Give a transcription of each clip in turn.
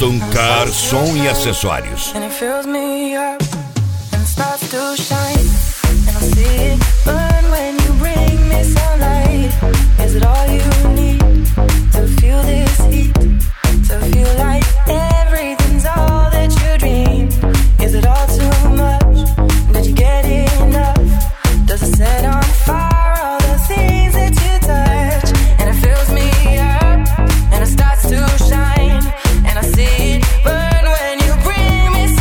Boston Car Som e Acessórios. And it fills me up and starts to shine. And I see it burn when you bring me sunlight. Is it all you need to feel this heat? To feel like everything's all that you dream? Is it all too much? Did you get enough? Does it set on fire all the things that you touch? And it fills me up and it starts to shine. And I see it burn when you bring me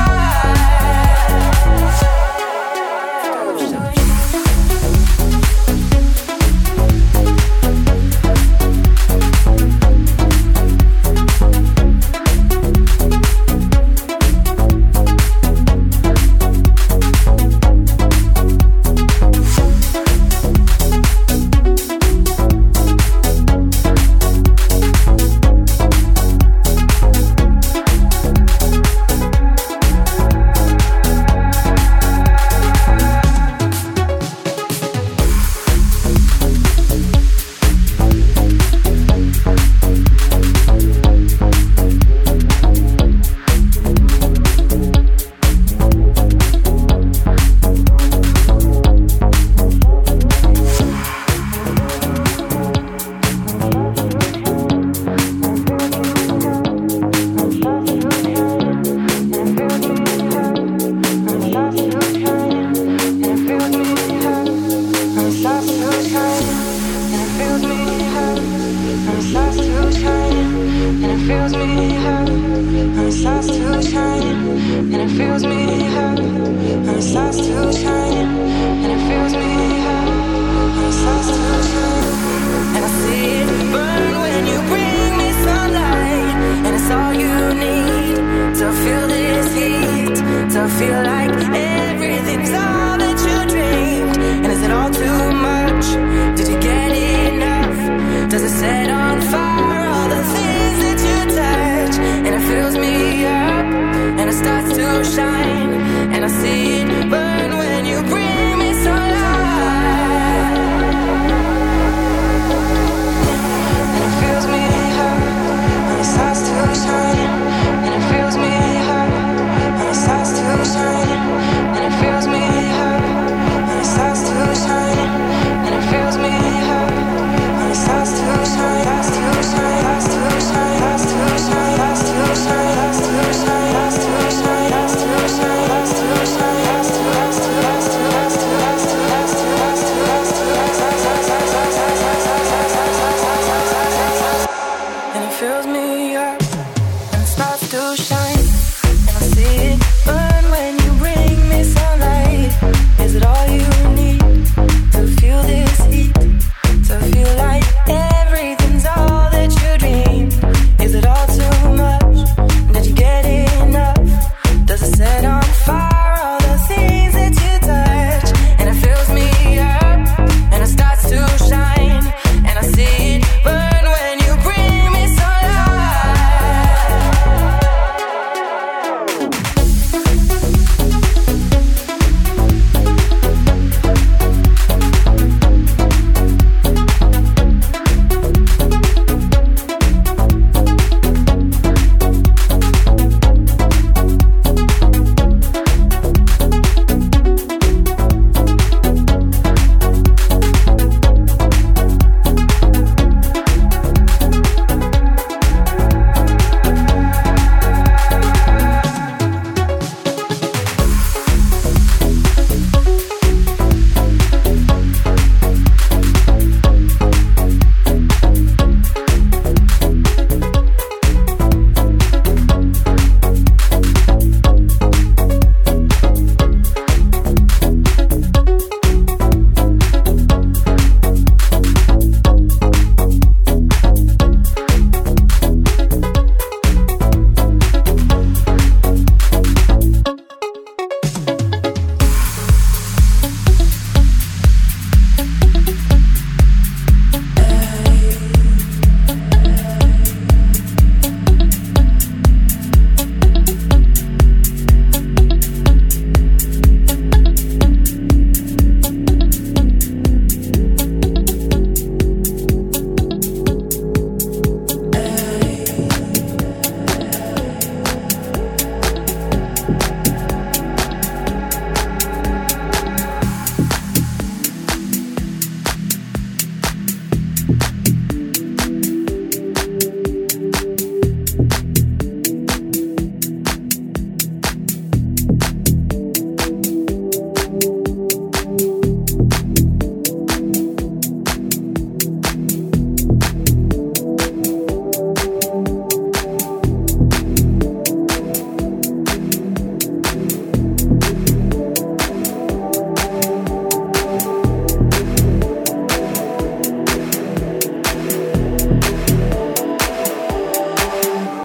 sunlight. And it's all you need to feel this heat. To feel like